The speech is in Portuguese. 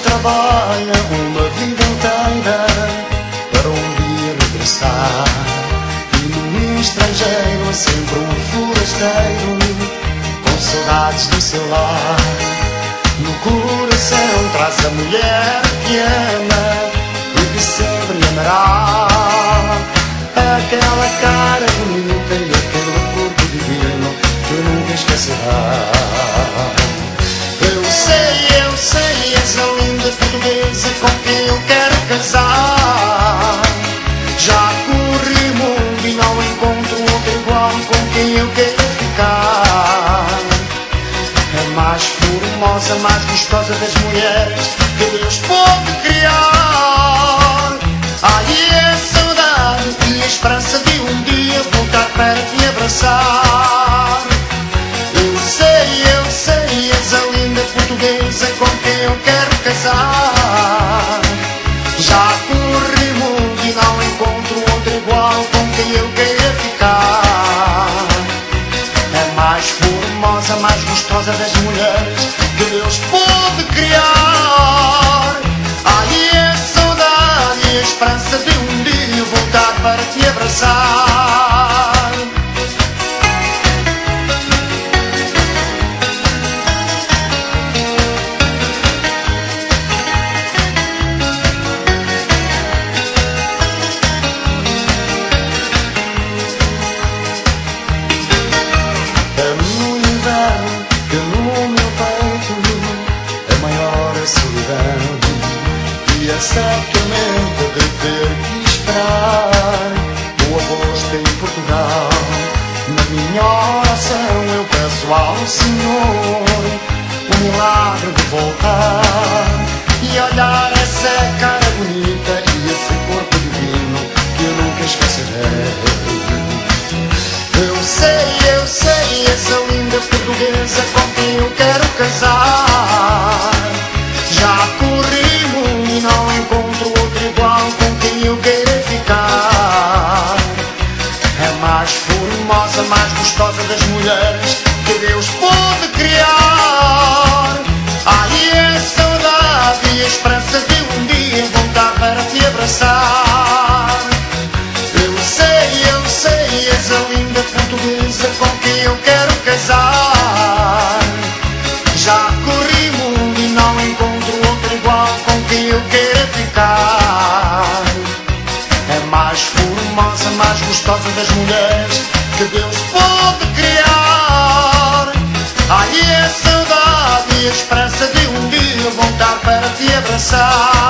trabalha uma vida inteira para um dia regressar. E no estrangeiro é sempre um forasteiro com saudades do seu lar. No coração traz a mulher que ama e que sempre lhe amará. Aquela cara bonita e aquele corpo divino que nunca esquecerá. Eu sei, essa linda portuguesa com quem eu quero casar. Já corri o mundo e não encontro outro igual com quem eu quero ficar. É mais formosa, mais gostosa das mulheres que Deus pode criar. Ai, é saudade e a esperança de um dia voltar para te abraçar. Eu sei, essa linda portuguesa com quem eu quero casar. Já corri o mundo e não encontro outro igual com quem eu quero ficar. É mais formosa, mais gostosa das mulheres que Deus pode criar. Ai, é saudade e a esperança de um dia voltar para te abraçar. E é certamente de ter que esperar o agosto em Portugal. Na minha oração eu peço ao Senhor o milagre de voltar e olhar essa cara bonita e esse corpo divino que eu nunca esquecerei. Eu sei, essa linda portuguesa com quem eu quero casar. Já corri o mundo e não encontro outro igual com quem eu quero ficar. É mais formosa, mais gostosa das mulheres que Deus pode criar. Ai, é saudade e a esperança de um dia voltar para te abraçar. Eu sei, essa linda portuguesa com quem eu quero casar. Já corri o mundo e não encontro outro igual com quem eu quero ficar. É mais formosa, mais gostosa das mulheres que Deus pode criar. Ai, é saudade e a esperança de um dia voltar para te abraçar.